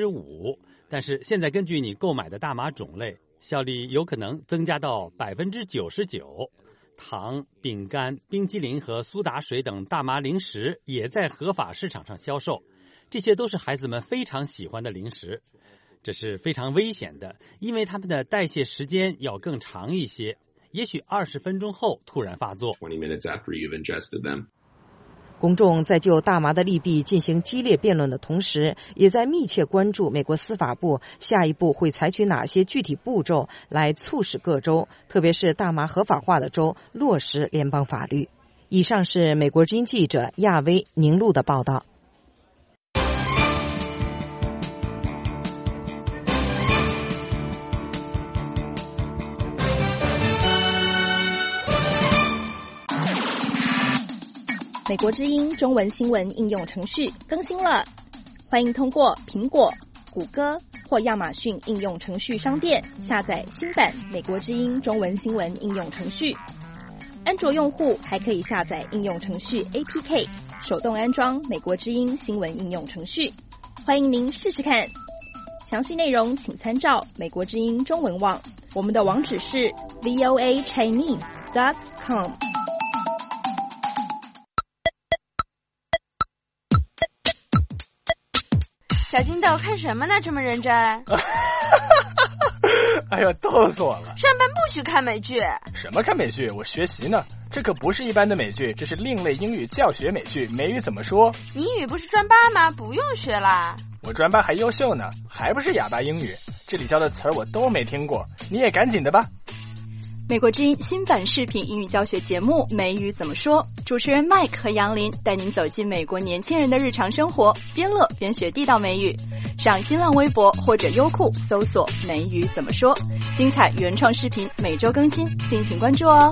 5%， 但是现在根据你购买的大麻种类，效力有可能增加到 99%。 糖、饼干、冰激凌和苏打水等大麻零食也在合法市场上销售，这些都是孩子们非常喜欢的零食。这是非常危险的，因为它们的代谢时间要更长一些，也许20分钟后突然发作。 20 minutes after you've ingested them. 公众在就大麻的利弊进行激烈辩论的同时，也在密切关注美国司法部下一步会采取哪些具体步骤来促使各州，特别是大麻合法化的州落实联邦法律。以上是美国之音记者亚薇宁录的报道。 美国之音中文新闻应用程序更新了，欢迎通过苹果、谷歌或亚马逊应用程序商店下载新版美国之音中文新闻应用程序。安卓用户还可以下载应用程序 APK， 手动安装美国之音新闻应用程序。欢迎您试试看。详细内容请参照美国之音中文网，我们的网址是 voachinese.com。 小金豆看什么呢？这么认真？ 哎呀，逗死我了！ 上班不许看美剧。 什么看美剧？我学习呢。这可不是一般的美剧，这是另类英语教学美剧。美语怎么说？ 你英语不是专八吗？不用学啦。 我专八还优秀呢，还不是哑巴英语。这里教的词儿我都没听过，你也赶紧的吧。 美国之音新版视频英语教学节目《美语怎么说》，主持人 Mike 和杨林带您走进美国年轻人的日常生活，边乐边学地道美语。上新浪微博或者优酷搜索“美语怎么说”，精彩原创视频每周更新，敬请关注哦。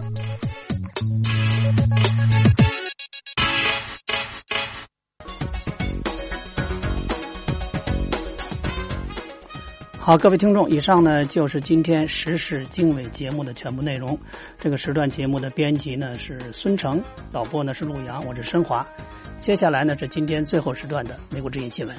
好，各位听众，以上呢就是今天时事经纬节目的全部内容。这个时段节目的编辑呢是孙成，导播呢是陆阳，我是申华。接下来呢是今天最后时段的美国之音新闻。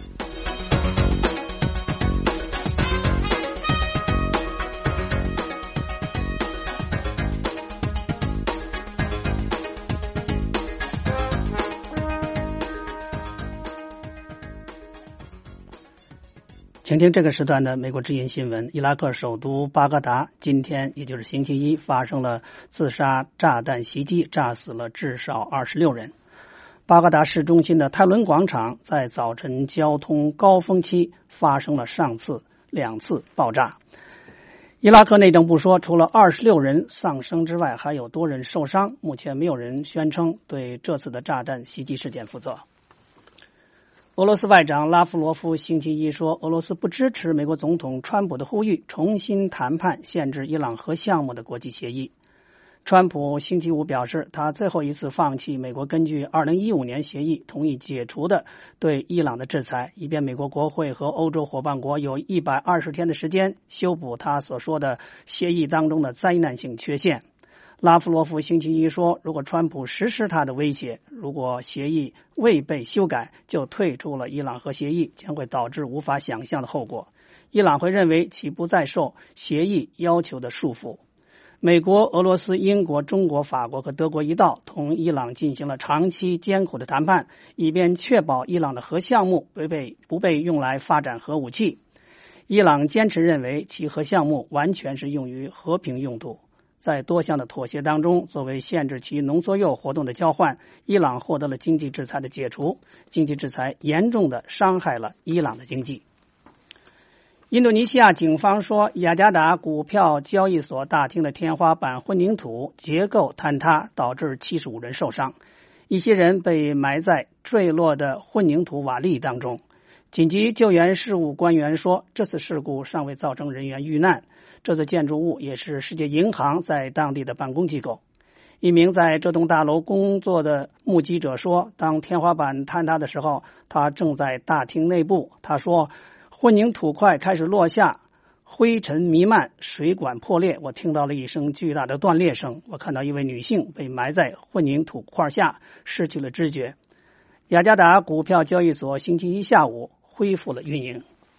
请听这个时段的美国之音新闻。伊拉克首都巴格达今天也就是星期一发生了自杀炸弹袭击，炸死了至少26人。巴格达市中心的泰伦广场在早晨交通高峰期发生了上次2次爆炸。伊拉克内政部说，除了26人丧生之外，还有多人受伤，目前没有人宣称对这次的炸弹袭击事件负责。俄罗斯外长拉夫罗夫星期一说，俄罗斯不支持美国总统川普的呼吁，重新谈判限制伊朗核项目的国际协议。川普星期五表示，他最后一次放弃美国根据2015年协议同意解除的对伊朗的制裁，以便美国国会和欧洲伙伴国有120天的时间修补他所说的协议当中的灾难性缺陷。拉夫罗夫星期一说，如果川普实施他的威胁，如果协议未被修改就退出了伊朗核协议，将会导致无法想象的后果。伊朗会认为其不再受协议要求的束缚。美国、俄罗斯、英国、中国、法国和德国一道同伊朗进行了长期艰苦的谈判，以便确保伊朗的核项目不被用来发展核武器。伊朗坚持认为其核项目完全是用于和平用途。在多项的妥协当中，作为限制其浓缩铀活动的交换，伊朗获得了经济制裁的解除。经济制裁严重的伤害了伊朗的经济。印度尼西亚警方说，雅加达股票交易所大厅的天花板混凝土结构坍塌，导致75人受伤，一些人被埋在坠落的混凝土瓦砾当中。紧急救援事务官员说，这次事故尚未造成人员遇难。这座建筑物也是世界银行在当地的办公机构。一名在这栋大楼工作的目击者说，当天花板坍塌的时候，他正在大厅内部。他说，混凝土块开始落下，灰尘弥漫，水管破裂，我听到了一声巨大的断裂声。我看到一位女性被埋在混凝土块下，失去了知觉。雅加达股票交易所星期一下午恢复了运营。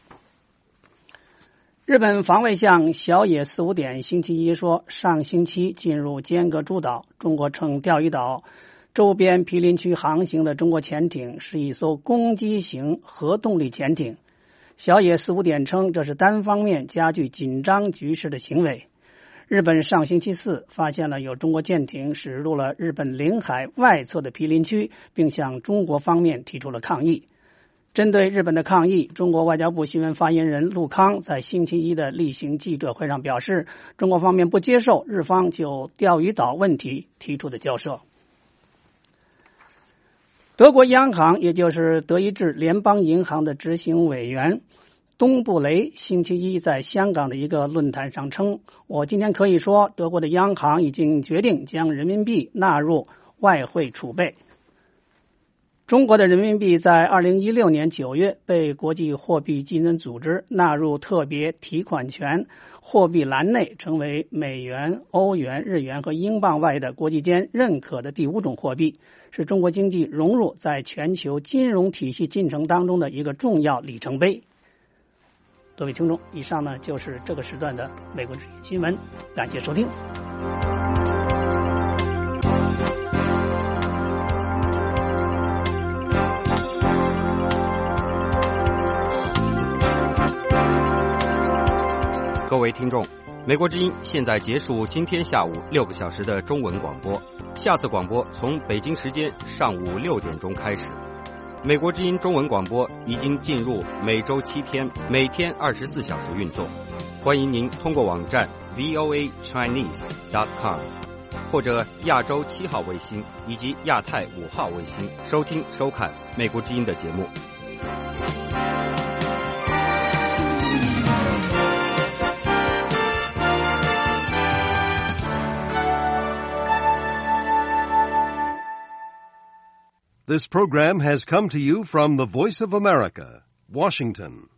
日本防卫相小野四五典星期一说，上星期进入尖阁诸岛，中国称钓鱼岛周边毗邻区航行的中国潜艇是一艘攻击型核动力潜艇。小野四五典称，这是单方面加剧紧张局势的行为。日本上星期四发现了有中国舰艇驶入了日本领海外侧的毗邻区，并向中国方面提出了抗议。针对日本的抗议，中国外交部新闻发言人陆康在星期一的例行记者会上表示，中国方面不接受日方就钓鱼岛问题提出的交涉。德国央行，也就是德意志联邦银行的执行委员东布雷星期一在香港的一个论坛上称，我今天可以说，德国的央行已经决定将人民币纳入外汇储备。中国的人民币在2016年9月被国际货币基金组织纳入特别提款权货币栏内，成为美元、欧元、日元和英镑外的国际间认可的第5种货币，是中国经济融入在全球金融体系进程当中的一个重要里程碑。各位听众，以上呢就是这个时段的美国之音新闻，感谢收听。 各位听众，美国之音现在结束今天下午6个小时的中文广播，下次广播从北京时间上午6点钟开始。美国之音中文广播已经进入每周7天，每天24小时运作。 欢迎您通过网站 voachinese.com 或者亚洲7号卫星以及亚太5号卫星收听收看美国之音的节目。 This program has come to you from the Voice of America, Washington.